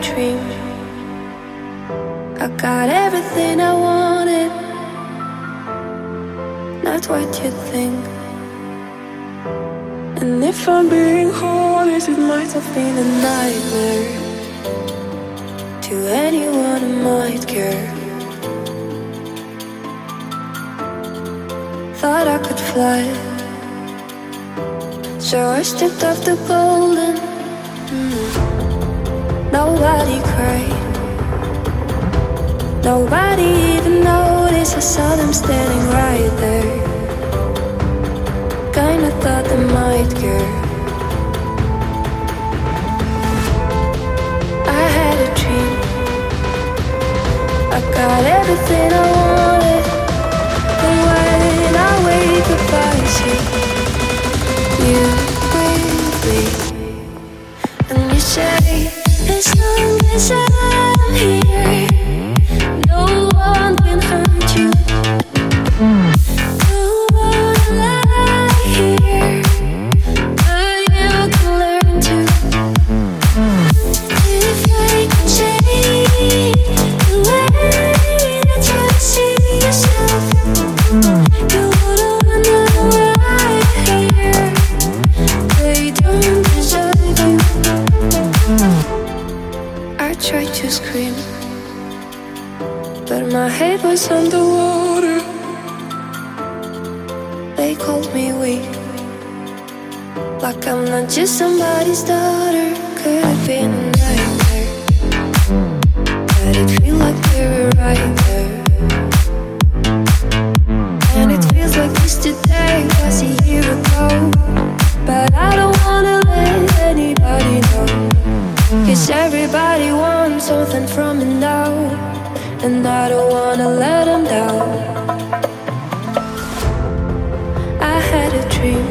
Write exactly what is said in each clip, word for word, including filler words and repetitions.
dream. I got everything I wanted, not what you think. And if I'm being honest, it might have been a nightmare to anyone who might care. Thought I could fly, so I stepped off the golden. mm. Nobody cried, nobody even noticed. I saw them standing right there. Kinda thought they might care. I had a dream, I got everything I wanted. But when I wake up I see you with me. And you say, as long as I'm here, no one can hurt you. No one lie here, but you can learn to. If I can change the way that you see yourself, you wouldn't wonder why here they don't deserve you. I tried to scream, but my head was underwater. They called me weak, like I'm not just somebody's daughter. Could have been a nightmare, but it feels like they were right there. And it feels like yesterday was a year ago. But I don't wanna let anybody know, 'cause everybody wants something from me now, and I don't wanna let them down. I had a dream,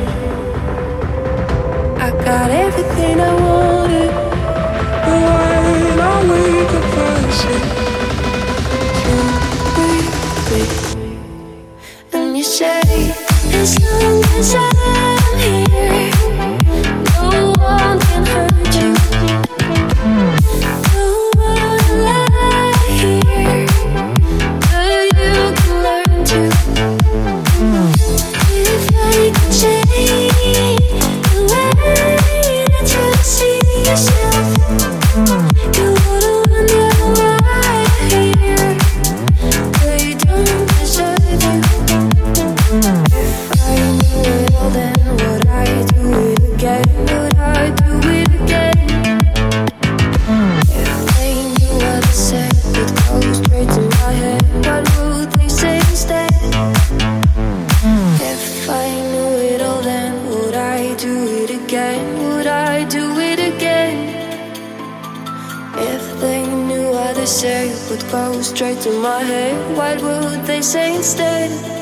I got everything I wanted. But when I wake up I see you with me. And you say, as long as I'm here, no one can hurt you. No one lie here, but you can learn to. If I could change the way that you see yourself, you wouldn't wonder why here they don't deserve you. If I knew it all, then would I do it again? Would I do it again? If they knew what I said would go straight to my head, what would they say instead? If I knew it all, then would I do it again? Would I do it again? If they knew what I said would go straight to my head, what would they say instead?